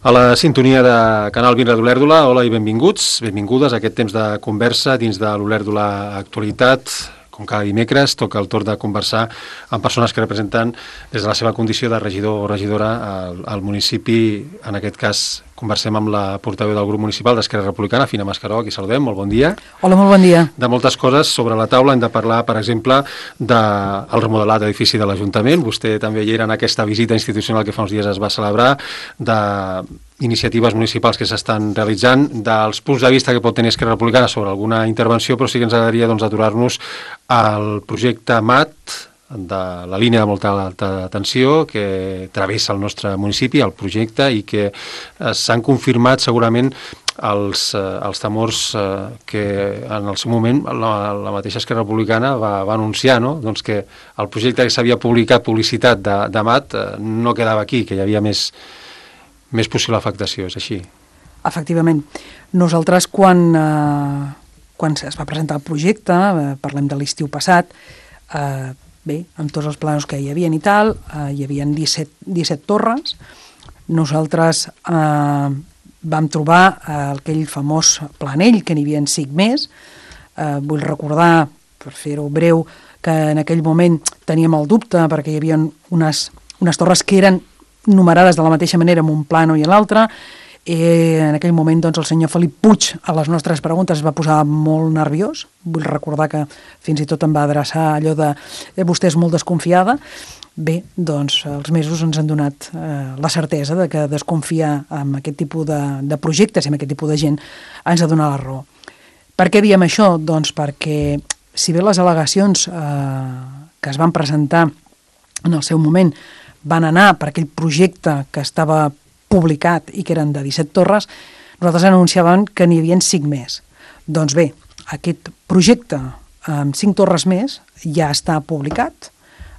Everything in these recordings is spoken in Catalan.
A la sintonia de Canal Vila d'Olèrdola, hola i benvinguts, benvingudes a aquest temps de conversa dins de l'Olèrdola Actualitat. Com cada dimecres, toca el torn de conversar amb persones que representen des de la seva condició de regidor o regidora al municipi. En aquest cas, conversem amb la portaveu del grup municipal d'Esquerra Republicana, Fina Mascaró, aquí saludem, molt bon dia. Hola, molt bon dia. De moltes coses sobre la taula hem de parlar, per exemple, del remodelat edifici de l'Ajuntament. Vostè també hi era en aquesta visita institucional que fa uns dies es va celebrar, iniciatives municipals que s'estan realitzant, dels punts de vista que pot tenir Esquerra Republicana sobre alguna intervenció, però sí que ens agradaria aturar-nos al projecte MAT de la línia de molta alta tensió que travessa el nostre municipi, el projecte, i que s'han confirmat segurament els temors que en el seu moment la mateixa Esquerra Republicana va anunciar, no? Doncs que el projecte que s'havia publicitat de MAT no quedava aquí, que hi havia més possible afectació, és així? Efectivament. Nosaltres, quan es va presentar el projecte, parlem de l'estiu passat, bé, amb tots els plans que hi havia i tal, hi havia 17 torres. Nosaltres vam trobar aquell famós planell, que n'hi havia 5 més. Vull recordar, per fer-ho breu, que en aquell moment teníem el dubte perquè hi havia unes torres que eren numerades de la mateixa manera en un plano i en l'altre. En aquell moment doncs, el senyor Felip Puig a les nostres preguntes es va posar molt nerviós. Vull recordar que fins i tot em va adreçar allò de vostè és molt desconfiada. Bé, doncs els mesos ens han donat la certesa de que desconfiar en aquest tipus de projectes i en aquest tipus de gent ens ha donat la raó. Per què diem això? Doncs perquè si bé les al·legacions que es van presentar en el seu moment van anar per aquell projecte que estava publicat i que eren de 17 torres, nosaltres anunciàvem que n'hi havia 5 més. Doncs bé, aquest projecte amb 5 torres més ja està publicat.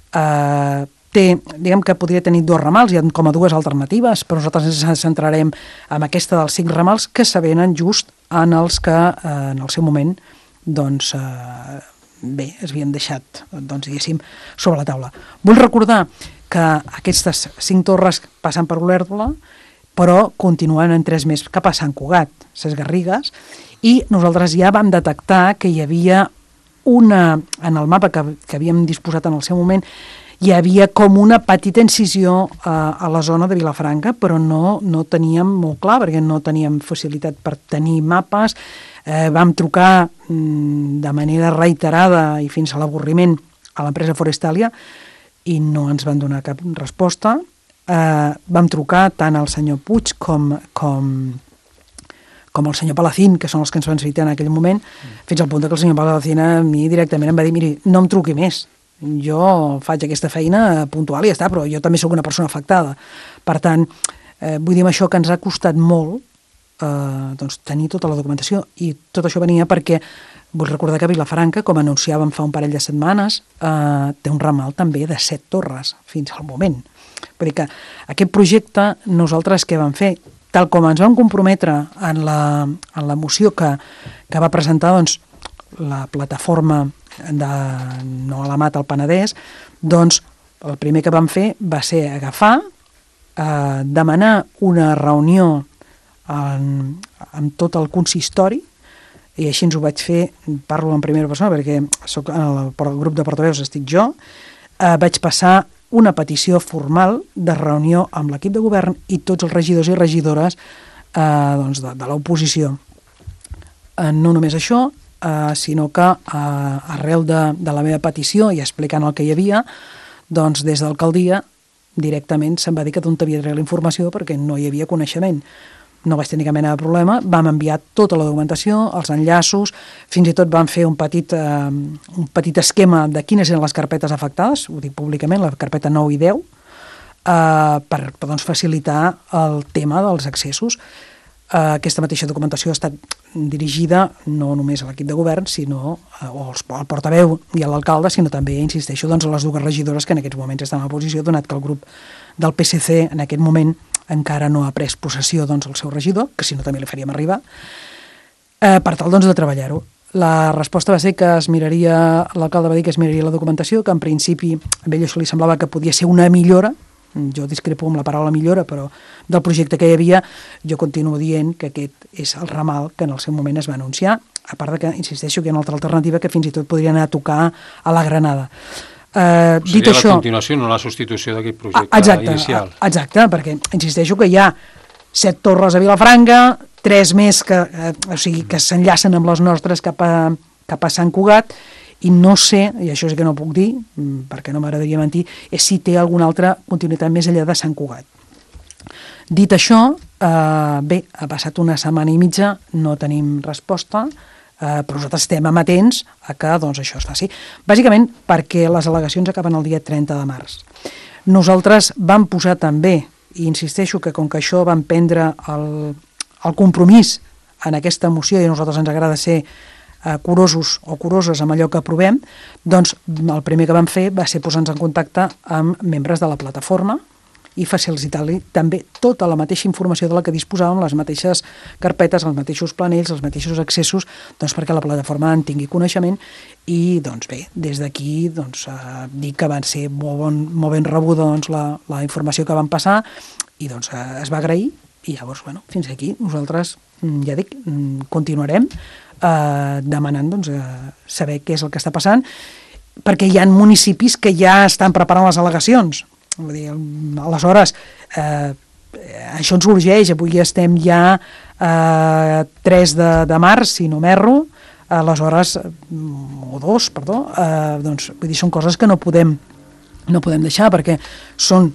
Diguem que podria tenir 2 ramals, hi ha com a 2 alternatives, però nosaltres ens centrarem en aquesta dels 5 ramals que s'avenen just en els que en el seu moment doncs, bé, es havien deixat diguéssim, sobre la taula. Vull recordar que aquestes 5 torres passen per Olèrdola, però continuen en 3 més cap a Sant Cugat, Ses Garrigues, i nosaltres ja vam detectar que hi havia en el mapa que havíem disposat en el seu moment, hi havia com una petita incisió a la zona de Vilafranca, però no teníem molt clar, perquè no teníem facilitat per tenir mapes. Vam trucar de manera reiterada i fins a l'avorriment a l'empresa Forestalia i no ens van donar cap resposta. Vam trucar tant al senyor Puig com al senyor Palacín, que són els que ens van citar en aquell moment, fins al punt que el senyor Palacín a mi directament em va dir, miri, no em truqui més, jo faig aquesta feina puntual i ja està, però jo també sóc una persona afectada. Per tant, vull dir amb això que ens ha costat molt doncs, tenir tota la documentació, i tot això venia perquè vull recordar que Vilafranca, com anunciàvem fa un parell de setmanes, té un ramal també de 7 torres fins al moment. Vull dir que aquest projecte nosaltres què vam fer? Tal com ens vam comprometre en la moció que va presentar doncs, la plataforma de No a la Mat al Penedès, doncs el primer que vam fer va ser agafar, demanar una reunió amb tot el consistori, i així ens ho vaig fer, parlo en primera persona perquè soc en el grup de portaveus, estic jo, vaig passar una petició formal de reunió amb l'equip de govern i tots els regidors i regidores doncs de l'oposició. No només això, sinó que arrel de la meva petició i explicant el que hi havia, doncs des de l'alcaldia directament se'm va dir que d'on havia de treure la informació perquè no hi havia coneixement. No vaig tenir cap mena de problema, vam enviar tota la documentació, els enllaços, fins i tot vam fer un petit esquema de quines eren les carpetes afectades, ho dic públicament, la carpeta 9 i 10, per doncs, facilitar el tema dels accessos. Aquesta mateixa documentació ha estat dirigida no només a l'equip de govern, sinó al portaveu i a l'alcalde, sinó també, insisteixo, doncs, a les 2 regidores que en aquests moments estan a l'oposició, donat que el grup del PSC en aquest moment encara no ha pres possessió doncs, el seu regidor, que si no també li faríem arribar, per tal doncs, de treballar-ho. La resposta va ser que l'alcalde va dir que es miraria la documentació, que en principi a ell això li semblava que podia ser una millora jo discrepo amb la paraula millora, però del projecte que hi havia, jo continuo dient que aquest és el ramal que en el seu moment es va anunciar, a part de que, insisteixo, que hi ha una altra alternativa que fins i tot podria anar a tocar a la Granada. Seria la continuació, no la substitució d'aquest projecte inicial. Exacte, perquè insisteixo que hi ha 7 torres a Vilafranca, 3 més que s'enllacen amb les nostres cap a Sant Cugat, i no sé, i això sí que no puc dir, perquè no m'agradaria mentir, és si té alguna altra continuïtat més enllà de Sant Cugat. Dit això, bé, ha passat una setmana i mitja, no tenim resposta, però nosaltres estem amatents a que doncs, això es faci. Bàsicament perquè les al·legacions acaben el dia 30 de març. Nosaltres vam posar també, i insisteixo que com que això vam prendre el compromís en aquesta moció, i a nosaltres ens agrada ser curosos o curoses amb allò que aprovem, doncs el primer que vam fer va ser posar-nos en contacte amb membres de la plataforma i facilitar-li també tota la mateixa informació de la que disposàvem, les mateixes carpetes, els mateixos planells, els mateixos accessos, doncs perquè la plataforma en tingui coneixement i, doncs bé, des d'aquí doncs, dic que van ser molt ben rebuda doncs, la informació que van passar i doncs es va agrair i llavors, bueno, fins aquí nosaltres, ja dic, continuarem demanant doncs, saber què és el que està passant, perquè hi ha municipis que ja estan preparant les al·legacions. Vull dir, aleshores, això ens urgeix, avui estem ja 3 de març, si no m'erro, aleshores, o 2, perdó, doncs, vull dir, són coses que no podem deixar, perquè són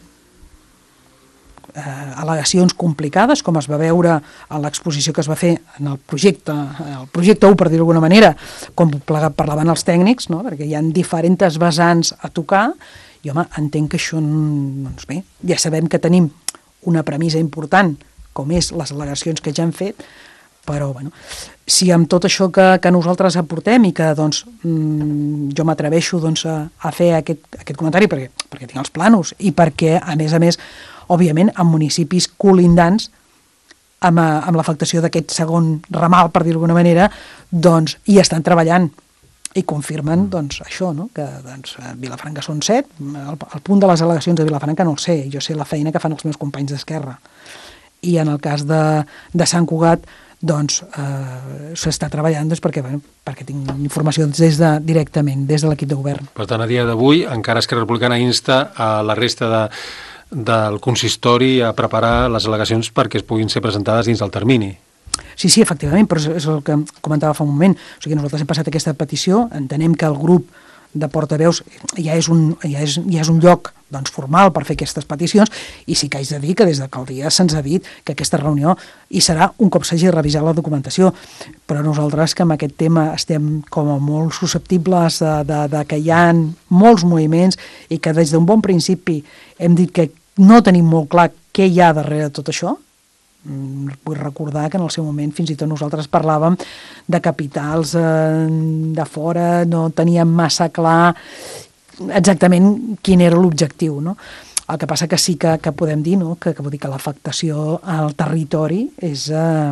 al·legacions complicades, com es va veure a l'exposició que es va fer en el projecte 1, per dir-ho d'alguna manera, com parlaven els tècnics, no? Perquè hi ha diferents vessants a tocar, i home, entenc que això, doncs bé, ja sabem que tenim una premissa important, com és les al·legacions que ja hem fet, però bueno, si amb tot això que nosaltres aportem i que doncs, jo m'atreveixo doncs, a fer aquest comentari perquè tinc els plànols i perquè, a més, òbviament, en municipis colindants amb l'afectació d'aquest segon ramal, per dir-ho d'alguna manera, doncs hi estan treballant i confirmen doncs, això, no? Que doncs, a Vilafranca són 7, el punt de les al·legacions de Vilafranca no el sé, jo sé la feina que fan els meus companys d'Esquerra. I en el cas de Sant Cugat, doncs s'està treballant doncs, perquè tinc informació directament des de l'equip de govern. Per tant, a dia d'avui, encara Esquerra Republicana insta a la resta del consistori a preparar les al·legacions perquè es puguin ser presentades dins del termini. Sí, efectivament, però és el que comentava fa un moment. O sigui, nosaltres hem passat aquesta petició, entenem que el grup de portaveus ja és un lloc doncs, formal per fer aquestes peticions i sí que haig de dir que des d'alcaldia se'ns ha dit que aquesta reunió hi serà un cop s'hagi revisat la documentació, però nosaltres que amb aquest tema estem com a molt susceptibles de que hi ha molts moviments i que des d'un bon principi hem dit que no tenim molt clar què hi ha darrere de tot això. Vull recordar que en el seu moment fins i tot nosaltres parlàvem de capitals de fora, no teníem massa clar exactament quin era l'objectiu, no? El que passa que sí que podem dir, no? que vull dir que l'afectació al territori és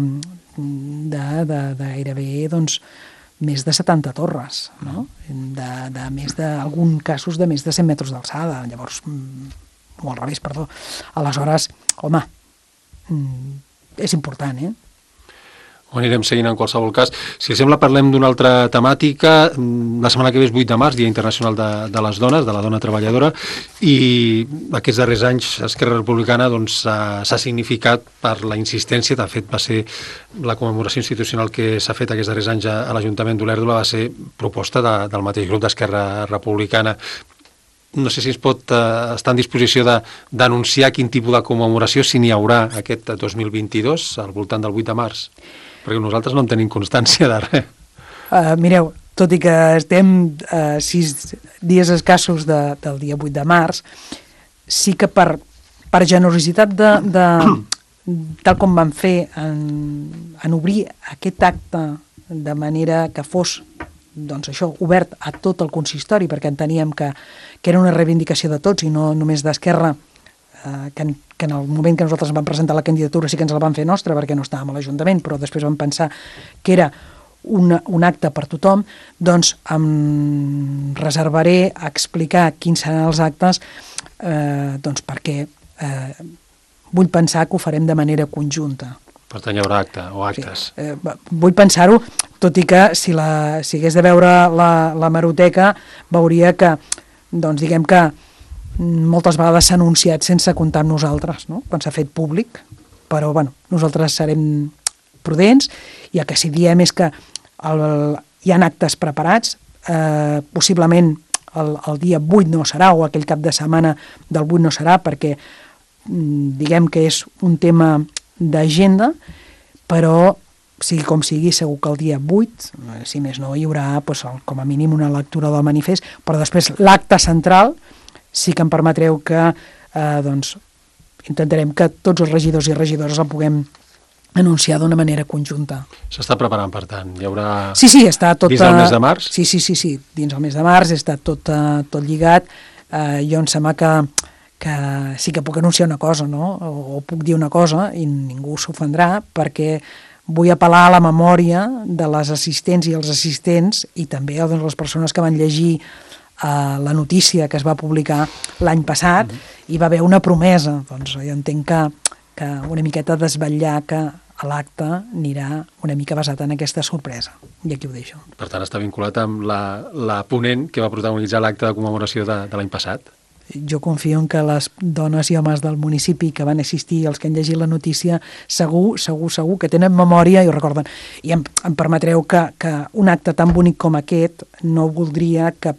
de gairebé doncs, més de 70 torres, no? De més d'algun casos de més de 100 metres d'alçada, llavors, o al revés, perdó. Aleshores, home, és important, Ho anirem seguint en qualsevol cas. Si sembla, parlem d'una altra temàtica. La setmana que ve és 8 de març, Dia Internacional de les Dones, de la dona treballadora, i aquests darrers anys Esquerra Republicana doncs, s'ha significat per la insistència. De fet, va ser la commemoració institucional que s'ha fet aquests darrers anys a l'Ajuntament d'Olèrdola, va ser proposta del mateix grup d'Esquerra Republicana. No sé si es pot estar en disposició d'anunciar quin tipus de commemoració si n'hi haurà aquest 2022 al voltant del 8 de març, perquè nosaltres no en tenim constància de res. Mireu, tot i que estem 6 dies escassos del dia 8 de març, sí que per generositat tal com vam fer en obrir aquest acte de manera que fos doncs això, obert a tot el consistori, perquè enteníem que era una reivindicació de tots i no només d'Esquerra, que en el moment que nosaltres vam presentar la candidatura sí que ens la vam fer nostra perquè no estàvem a l'Ajuntament, però després vam pensar que era un acte per tothom, doncs em reservaré a explicar quins seran els actes, doncs perquè vull pensar que ho farem de manera conjunta. Per tant, hi haurà acte o actes. Sí, vull pensar-ho, tot i que si hagués de veure la hemeroteca, veuria que, doncs diguem que moltes vegades s'ha anunciat sense comptar amb nosaltres, no? Quan s'ha fet públic, però bueno, nosaltres serem prudents, i el que sí diem és que hi ha actes preparats, possiblement el dia 8 no serà, o aquell cap de setmana del 8 no serà, perquè diguem que és un tema d'agenda, però sigui com sigui, segur que el dia 8, si més no, hi haurà doncs, com a mínim una lectura del manifest, però després l'acte central sí que em permetreu que doncs, intentarem que tots els regidors i regidores el puguem anunciar d'una manera conjunta. S'està preparant, per tant, hi haurà... Sí, està tot... Dins del mes de març? Sí, dins el mes de març està tot lligat. Jo em sembla que sí que puc anunciar una cosa, no? O puc dir una cosa, i ningú s'ofendrà, perquè vull apel·lar a la memòria de les assistents i els assistents, i també a les persones que van llegir la notícia que es va publicar l'any passat, i va haver una promesa. Doncs jo entenc que una miqueta desvetllar que l'acte anirà una mica basat en aquesta sorpresa. I aquí ho deixo. Per tant, està vinculat amb la ponent que va protagonitzar l'acte de commemoració de l'any passat. Jo confio en que les dones i homes del municipi que van assistir, els que han llegit la notícia, segur que tenen memòria i ho recorden. I em permetreu que un acte tan bonic com aquest no voldria que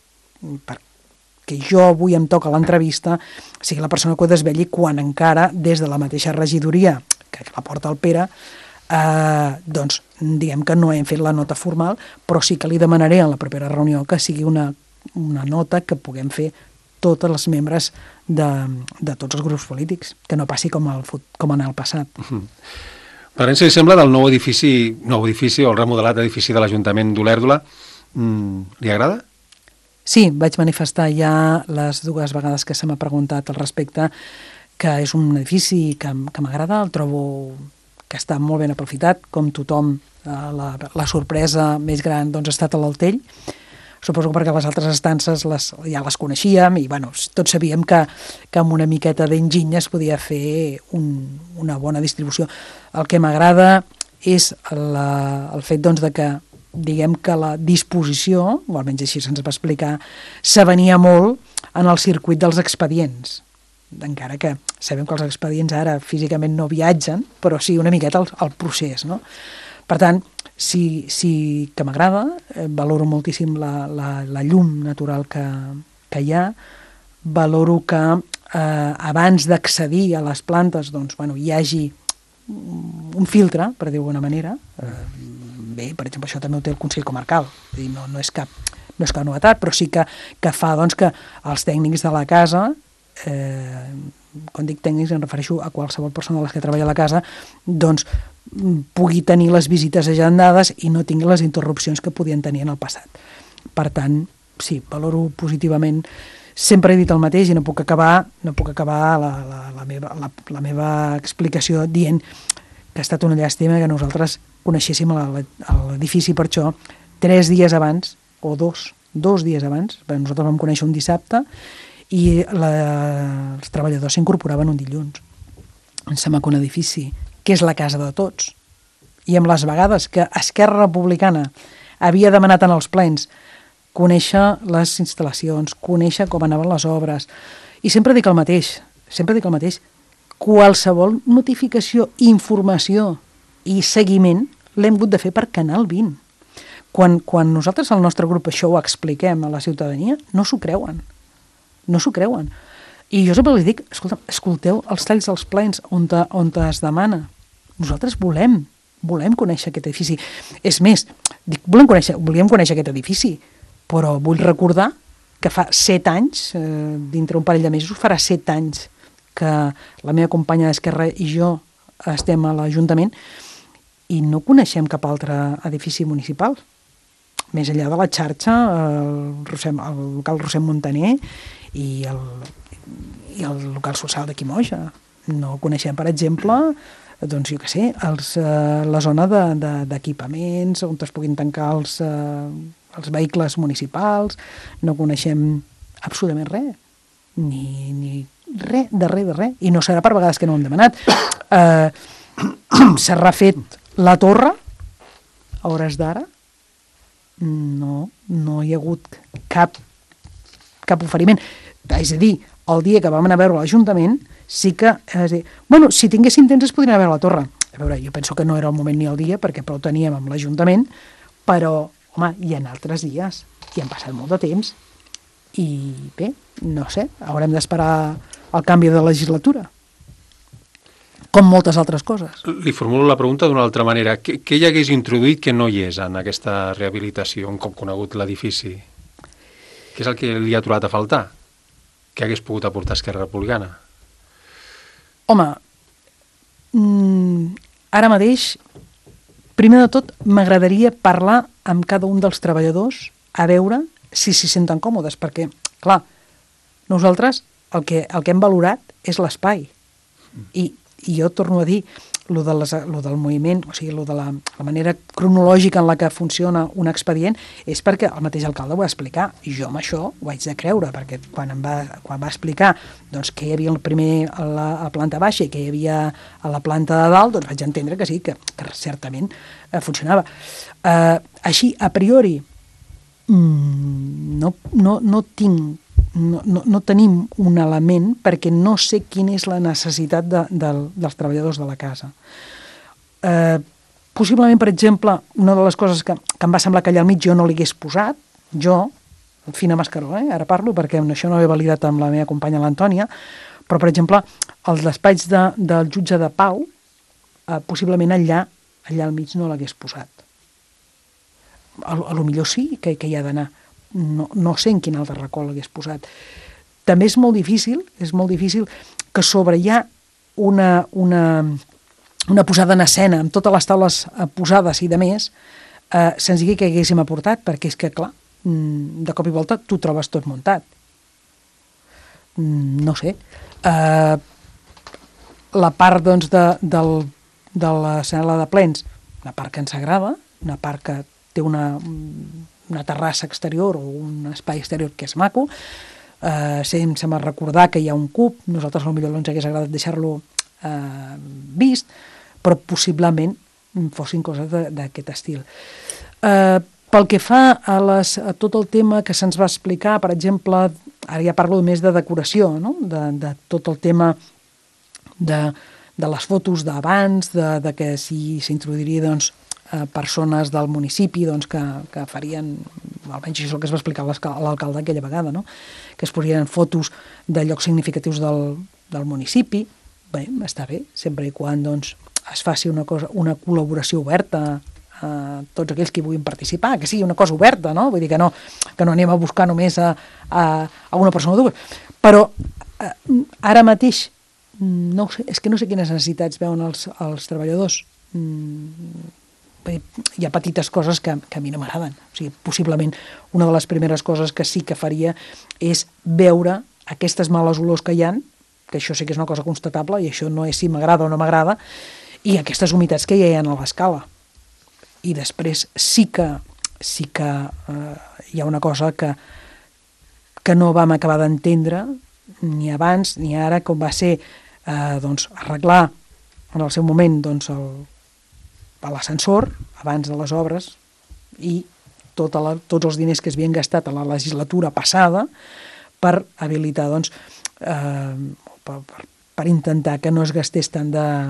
perquè jo avui em toca l'entrevista sigui la persona que ho desvelli, quan encara des de la mateixa regidoria que la porta el Pere, doncs diguem que no hem fet la nota formal, però sí que li demanaré a la propera reunió que sigui una nota que puguem fer tots els membres de tots els grups polítics, que no passi com en el passat. Parlem, si sembla, del nou edifici o el remodelat edifici de l'Ajuntament d'Olèrdola. Li agrada? Sí, vaig manifestar ja les dues vegades que se m'ha preguntat al respecte que és un edifici que m'agrada, el trobo que està molt ben aprofitat, com tothom. La sorpresa més gran doncs, ha estat a l'Altell. Suposo que perquè les altres estances ja les coneixíem i bueno, tots sabíem que amb una miqueta d'enginy es podia fer una bona distribució. El que m'agrada és el fet doncs, de que diguem que la disposició, o almenys així se'ns va explicar, s'avenia molt en el circuit dels expedients. Encara que sabem que els expedients ara físicament no viatgen, però sí una miqueta el procés, no? Per tant, sí que m'agrada, valoro moltíssim la llum natural que hi ha, valoro que abans d'accedir a les plantes doncs, bueno, hi hagi un filtre, per dir-ho d'alguna manera. Bé, per exemple, això també ho té el Consell Comarcal, no és cap novetat, però sí que fa doncs, que els tècnics de la casa, quan dic tècnics em refereixo a qualsevol persona de les que treballa a la casa, doncs pugui tenir les visites agendades i no tingui les interrupcions que podien tenir en el passat. Per tant, sí, valoro positivament. Sempre he dit el mateix i no puc acabar la meva explicació dient que ha estat una llàstima que nosaltres coneixéssim l'edifici per això 3 dies abans, o 2 dies abans, perquè nosaltres vam conèixer un dissabte i els treballadors s'incorporaven un dilluns. Em sembla que un edifici que és la casa de tots, i amb les vegades que Esquerra Republicana havia demanat en els plens conèixer les instal·lacions, conèixer com anaven les obres, i sempre dic el mateix, qualsevol notificació, informació i seguiment l'hem hagut de fer per Canal 20. Quan nosaltres al nostre grup això ho expliquem a la ciutadania, no s'ho creuen. I jo sempre els dic, escolteu els talls dels plens on es demana. Nosaltres volem conèixer aquest edifici. És més, volíem conèixer aquest edifici, però vull recordar que fa 7 anys, dintre un parell de mesos, farà 7 anys que la meva companya d'Esquerra i jo estem a l'Ajuntament i no coneixem cap altre edifici municipal. Més enllà de la xarxa, el local Rossem Montaner i el local social de Quimoja. No coneixem, per exemple, doncs jo què sé, la zona d'equipaments, on es puguin tancar els vehicles municipals, no coneixem absolutament res, ni res, de res, i no serà per vegades que no ho hem demanat. S'ha refet la torre, a hores d'ara, no hi ha hagut cap oferiment. És a dir, el dia que vam anar a veure l'Ajuntament, sí que, bueno, si tinguéssim temps es podria anar a veure la torre. A veure, jo penso que no era el moment ni el dia, perquè prou teníem amb l'Ajuntament, però, home, hi ha altres dies, i han passat molt de temps, i bé, no sé, haurem d'esperar el canvi de legislatura, com moltes altres coses. Li formulo la pregunta d'una altra manera. Què hi hagués introduït que no hi és en aquesta rehabilitació, un cop conegut l'edifici? Què és el que li ha trobat a faltar? Què hagués pogut aportar Esquerra Republicana? Home, ara mateix, primer de tot, m'agradaria parlar amb cada un dels treballadors a veure si s'hi senten còmodes, perquè, clar, nosaltres el que hem valorat és l'espai. I jo torno a dir, lo del moviment, o sigui, lo de la manera cronològica en la que funciona un expedient, és perquè el mateix alcalde ho va explicar. I jo amb això ho haig de creure, perquè quan va explicar doncs, què hi havia primer a la planta baixa i què hi havia a la planta de dalt, doncs vaig entendre que sí, que certament funcionava. Així, a priori, no tenim un element perquè no sé quina és la necessitat dels treballadors de la casa. Possiblement, per exemple, una de les coses que em va semblar que allà al mig jo no li hagués posat, jo, Fina Mascaró, ara parlo perquè això no ho he validat amb la meva companya l'Antònia, però, per exemple, els despatx del jutge de Pau, possiblement allà al mig no l'hagués posat. A lo millor sí que hi ha d'anar. No sé en quin altre racó l'hagués posat. També és molt difícil que sobre hi ha una posada en escena amb totes les taules posades i de més, se'ns digui que haguéssim aportat, perquè és que, clar, de cop i volta tu trobes tot muntat. No sé. La part, doncs, de la sala de plens, una part que ens agrada, una part que té una terrassa exterior o un espai exterior que és maco, sense recordar que hi ha un cub, nosaltres potser no ens hagués agradat deixar-lo vist, però possiblement fossin coses d'aquest estil. Pel que fa a tot el tema que se'ns va explicar, per exemple, ara ja parlo més de decoració, no? De tot el tema de les fotos d'abans, de que s'introduiria, doncs, persones del municipi doncs, que farien, almenys això és el que es va explicar l'alcalde aquella vegada, no? Que es posarien fotos de llocs significatius del municipi. Bé, està bé, sempre i quan doncs, es faci una col·laboració oberta a tots aquells que vulguin participar, que sigui una cosa oberta, no? Vull dir que no anem a buscar només a una persona o dues. Però ara mateix no sé, és que no sé quines necessitats veuen els treballadors. Hi ha petites coses que a mi no m'agraden. O sigui, possiblement una de les primeres coses que sí que faria és veure aquestes males olors que hi ha, que això sí que és una cosa constatable, i això no és si m'agrada o no m'agrada, i aquestes humitats que hi ha a l'escala. I després sí que hi ha una cosa que no vam acabar d'entendre ni abans ni ara, com va ser doncs, arreglar en el seu moment doncs, l'ascensor abans de les obres i tots els diners que es havien gastat a la legislatura passada per habilitar, doncs, per intentar que no es gastés tant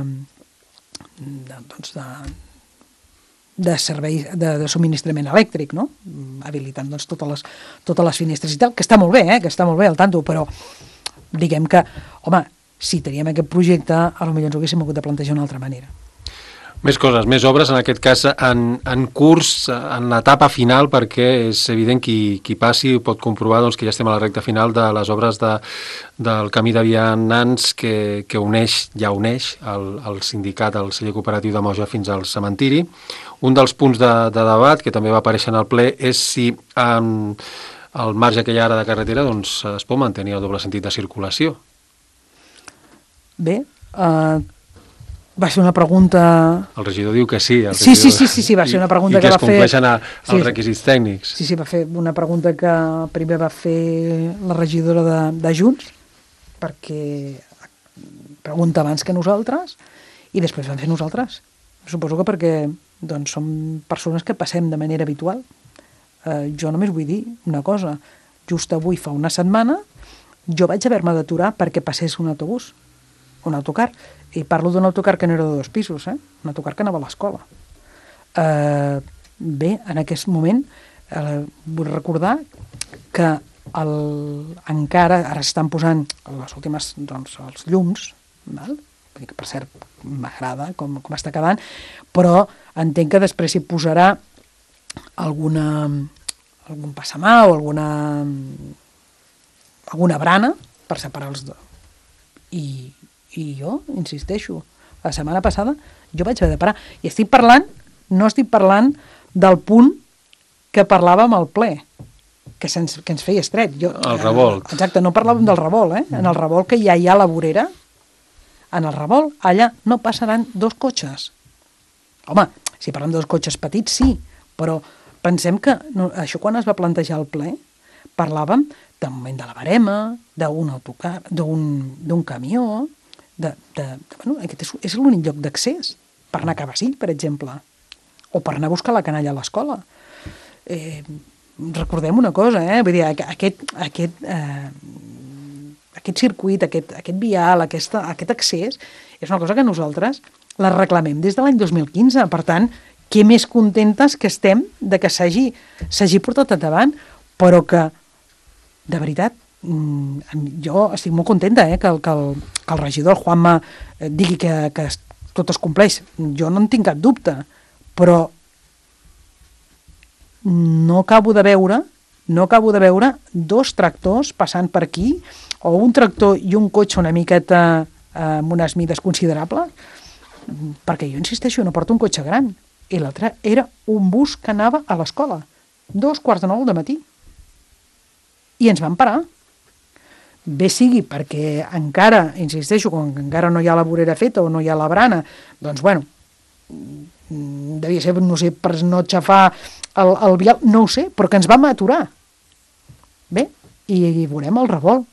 de servei de subministrament elèctric, no? Habilitant doncs, totes les finestres i tal, que està molt bé, que està molt bé al tanto, però diguem que, home, si teníem aquest projecte, potser ens ho haguéssim hagut de plantejar d'una altra manera. Més coses, més obres, en aquest cas en curs, en l'etapa final, perquè és evident qui passi pot comprovar doncs, que ja estem a la recta final de les obres del camí de vianants que uneix el sindicat, el celler cooperatiu de Moja fins al cementiri. Un dels punts de debat que també va aparèixer en el ple és si el marge que hi ha ara de carretera doncs, es pot mantenir el doble sentit de circulació. Bé, Va ser una pregunta... El regidor diu que sí. Sí, va ser una pregunta que va fer... I que es compleixen els requisits tècnics. Sí, va fer una pregunta que primer va fer la regidora de Junts, perquè pregunta abans que nosaltres, i després vam fer nosaltres. Suposo que perquè doncs, som persones que passem de manera habitual. Jo només vull dir una cosa. Just avui, fa una setmana, jo vaig haver-me d'aturar perquè passés un autobús, un autocar. I parlo d'un autocar que no era de 2 pisos, un autocar que anava a l'escola. Bé, en aquest moment vull recordar que encara ara estan posant les últimes, doncs, els llums, val? Que per cert m'agrada com està quedant, però entenc que després s'hi posarà algun passamà o alguna brana per separar els dos. I jo insisteixo, la setmana passada jo vaig haver de parar. I no estic parlant del punt que parlàvem al ple, que ens feia estret. El revolt. Exacte, no parlàvem del revolt, En el revolt que ja hi ha a la vorera, en el revolt, allà no passaran 2 cotxes. Home, si parlem de 2 cotxes petits, sí, però pensem que això quan es va plantejar al ple, parlàvem del moment de la barema, d'un autocar, d'un camió, bueno, aquest és l'únic lloc d'accés per anar a Cavacill, per exemple, o per anar a buscar la canalla a l'escola. Recordem una cosa, vull dir, aquest circuit, aquest vial, aquest accés, és una cosa que nosaltres la reclamem des de l'any 2015. Per tant, què més contentes que estem de que s'hagi portat endavant, però que, de veritat, jo estic molt contenta que el regidor, el Juanma, digui que tot es compleix. Jo no en tinc cap dubte, però no acabo de veure 2 tractors passant per aquí, o un tractor i un cotxe una miqueta amb unes mides considerables, perquè jo insisteixo, no porto un cotxe gran, i l'altre era un bus que anava a l'escola, 8:45 del matí, i ens van parar. Bé sigui perquè encara, insisteixo, quan encara no hi ha la vorera feta o no hi ha la brana, doncs, bueno, devia ser, no sé, per no xafar el vial, no ho sé, però que ens vam aturar. Bé, i veurem el revolt.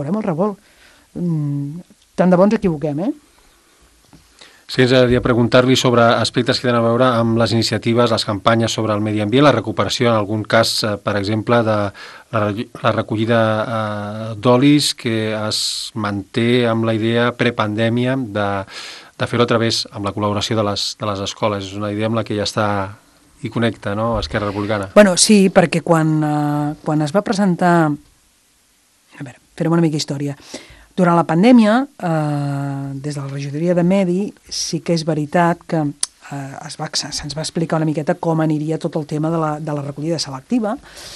Tant de bo ens equivoquem, Sí, ens agradaria preguntar-li sobre aspectes que tenen a veure amb les iniciatives, les campanyes sobre el medi ambient, la recuperació, en algun cas, per exemple, de la recollida d'olis, que es manté amb la idea prepandèmia de fer-ho a través amb la col·laboració de les escoles. És una idea amb la que ja està i connecta, no?, Esquerra Republicana. Bueno, sí, perquè quan es va presentar... A veure, farem una mica història. Durant la pandèmia, des de la regidoria de Medi, sí que és veritat que se'ns va explicar una miqueta com aniria tot el tema de la recollida selectiva,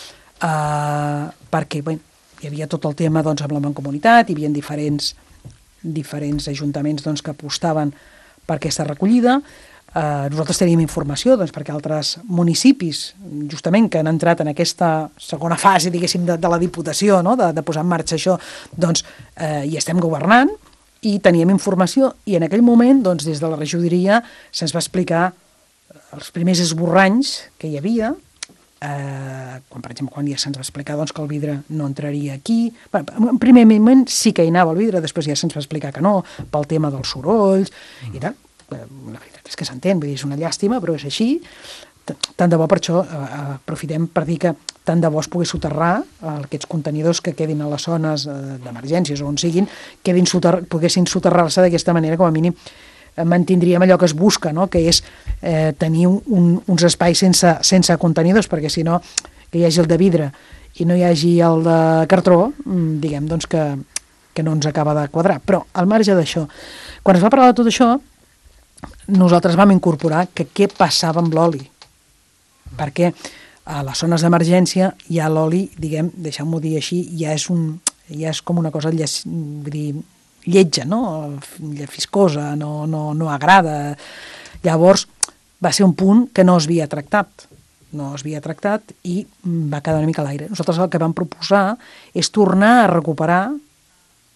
perquè bé, hi havia tot el tema doncs, amb la mancomunitat, hi havia diferents ajuntaments doncs, que apostaven per aquesta recollida. Nosaltres teníem informació doncs, perquè altres municipis, justament que han entrat en aquesta segona fase, diguéssim, de la Diputació, no? de posar en marxa això, doncs hi estem governant i teníem informació, i en aquell moment, doncs, des de la regidoria se'ns va explicar els primers esborranys que hi havia, per exemple, quan ja se'ns va explicar doncs, que el vidre no entraria aquí. En primer moment sí que hi anava el vidre, després ja se'ns va explicar que no, pel tema dels sorolls i tal. La veritat és que s'entén, vull dir, és una llàstima, però és així. Tant de bo, per això aprofitem per dir que tant de bo es pogués soterrar aquests contenidors que quedin a les zones d'emergències o on siguin, poguessin soterrar-se d'aquesta manera, com a mínim mantindríem allò que es busca, no? Que és tenir uns espais sense contenidors, perquè si no, que hi hagi el de vidre i no hi hagi el de cartró, diguem doncs que no ens acaba de quadrar. Però al marge d'això, quan es va parlar de tot això, nosaltres vam incorporar que què passava amb l'oli, perquè a les zones d'emergència ja l'oli, diguem, deixeu-m'ho dir així, ja és com una cosa vull dir, lletja, no? Fiscosa, no agrada. Llavors va ser un punt que no es havia tractat i va quedar una mica a l'aire. Nosaltres el que vam proposar és tornar a recuperar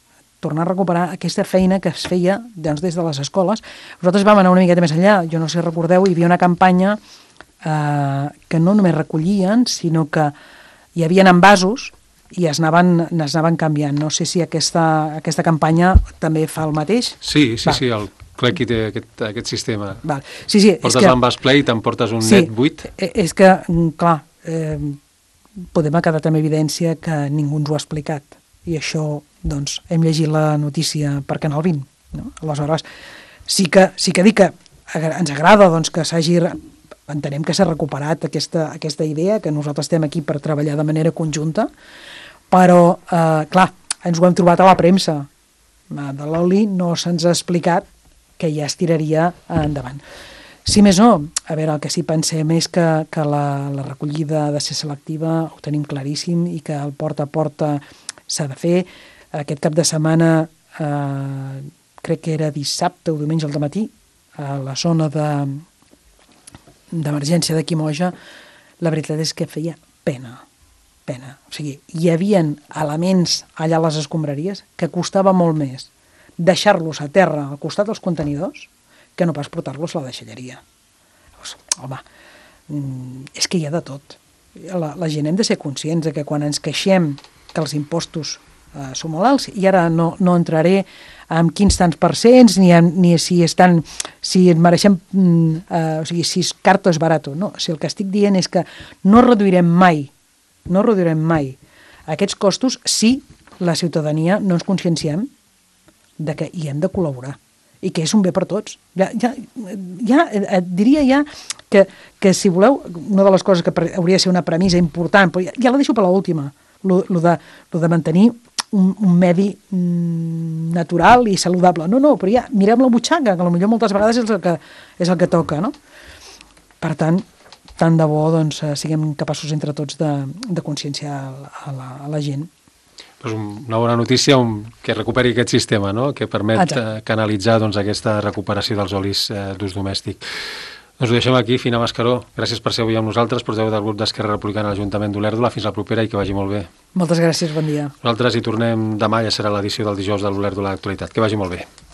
tornar a recuperar aquesta feina que es feia doncs, des de les escoles. Nosaltres vam anar una miqueta més enllà, jo no sé si recordeu, hi havia una campanya que no només recollien, sinó que hi havia envasos i es anaven canviant. No sé si aquesta campanya també fa el mateix. Sí, el Clequi té aquest sistema. Val. Sí, portes l'envàs ple i t'emportes un net buit. És que, clar, podem quedar amb evidència que ningú ens ho ha explicat. I això, doncs, hem llegit la notícia per Canal 20. No? Aleshores, sí que dic que ens agrada doncs, que s'hagi... Entenem que s'ha recuperat aquesta idea, que nosaltres estem aquí per treballar de manera conjunta, però, clar, ens ho hem trobat a la premsa. De l'oli no se'ns ha explicat que ja es tiraria endavant. Si més no, a veure, el que sí pensem és que la recollida ha de ser selectiva, ho tenim claríssim, i que el porta a porta s'ha de fer. Aquest cap de setmana, crec que era dissabte o diumenge al dematí, a la zona d'emergència de Quimoja, la veritat és que feia pena. O sigui, hi havia elements allà a les escombraries que costava molt més deixar-los a terra al costat dels contenidors que no pas portar-los a la deixalleria. Llavors, home, és que hi ha de tot. La gent hem de ser conscients de que quan ens queixem que els impostos són molt alts, i ara no entraré en quins tants percents, ni si mereixem, o sigui, si carto és barat. No, si el que estic dient és que no reduirem mai aquests costos si la ciutadania no ens conscienciem de que hi hem de col·laborar i que és un bé per tots. Diria que si voleu, una de les coses que hauria de ser una premissa important, però ja la deixo per l'última, lo de mantenir un medi natural i saludable. No, però ja mirem la butxaca, que potser moltes vegades és el que toca, no? Per tant de bo doncs, siguem capaços entre tots de conscienciar a la gent. Pues una bona notícia que recuperi aquest sistema, no? Que permet canalitzar doncs, aquesta recuperació dels olis d'ús domèstic. Doncs ho deixem aquí. Fina Mascaró, gràcies per ser avui amb nosaltres, portaveu del grup d'Esquerra Republicana a l'Ajuntament d'Olèrdola. Fins la propera i que vagi molt bé. Moltes gràcies, bon dia. Nosaltres hi tornem demà, ja serà l'edició del dijous de l'Olèrdola d'Actualitat. Que vagi molt bé.